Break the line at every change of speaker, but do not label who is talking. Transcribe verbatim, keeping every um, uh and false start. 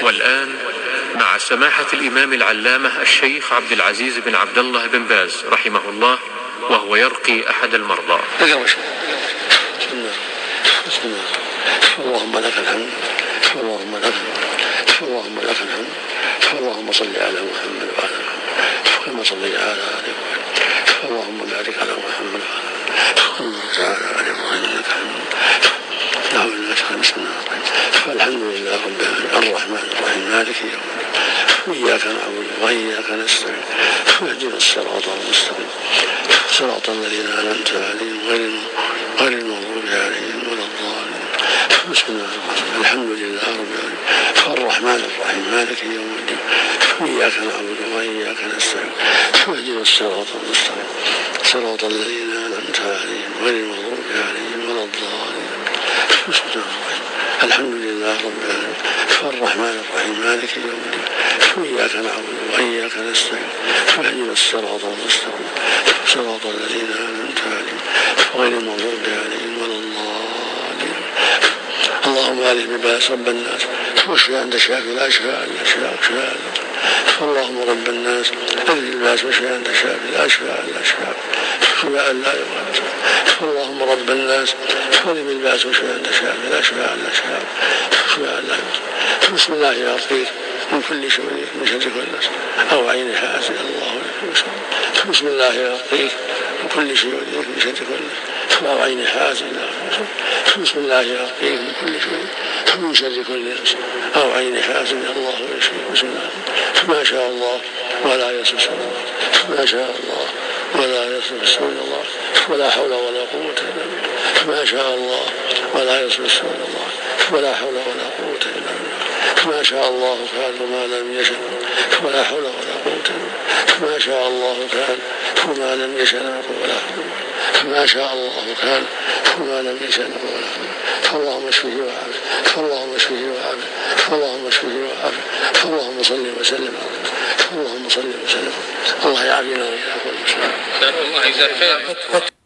والآن مع سماحة الإمام العلامة الشيخ عبد العزيز بن عبد الله بن باز رحمه الله وهو يرقي أحد المرضى.
بسم الله بسم الله اللهم لك الحمد اللهم لك الحمد اللهم لك الحمد اللهم صل على محمد وعلى محمد كما صليت على آل محمد اللهم بارك على محمد وعلى تعالى على محمد لك الحمد له الناس خمسنا فالحمد لله رب العالمين الرحمن الرحيم مالك يوم الدين إياك نعبد وإياك نستعين اهدنا الصراط المستقيم صراط الذين أنعمت عليهم غير المغضوب عليهم ولا الضالين. بسم الله الرحمن الرحيم الحمد لله رب العالمين الرحمن الرحيم مالك يوم الدين إياك نعبد وإياك نستعين اهدنا الصراط المستقيم صراط الذين أنعمت عليهم غير المغضوب عليهم ولا الضالين. بسم الله الرحمن الحمد لله رب العالمين الرحمن الرحيم مالك يوم الدين إياك نعبد وإياك نستعين اهدنا الصراط المستقيم صراط الذين أنعمت عليهم غير المغضوب عليهم ولا الضالين. اللهم آله بباس رب الناس واشفي أنت شافي لا شفاء إلا شفاءك شفاء اللهم رب الناس أذهب الباس واشفي أنت شافي لا شفاء إلا شفاءك شفاء لا يغادر. اللهم رب الناس أذهب الباس واشفي أنت شافي لا شفاء إلا شفاءك شفاء لا يغادر. بسم الله يعطيك من كل شر من شر كل نفس أو عين حاسد الله يكفيك. بسم الله يعطيك من كل شر من شر كل نفس أو عين حاسد الله. بسم الله يعطيك من كل شر من شر كل نفس أو عين حاسد الله يشفيك. بسم الله ما شاء الله ولا يسوس الله ما شاء الله ولا يسوس الله ولا حول ولا قوة إلا بالله ما شاء الله ولا يسوس الله ولا حول ولا قوة إلا بالله ما شاء الله كان وما لم يشأ ولا حول ولا قوة إلا بالله ما شاء الله كان وما لم يشأ ولا حول ما شاء الله كان وما لم يشأ ولا حول. اللهم اشفه وعافه اللهم اشفه وعافه اللهم اشفه وعافه اللهم صل وسلم اللهم صل وسلم الله يعافينا وإياكم.
الله يجزاك خير.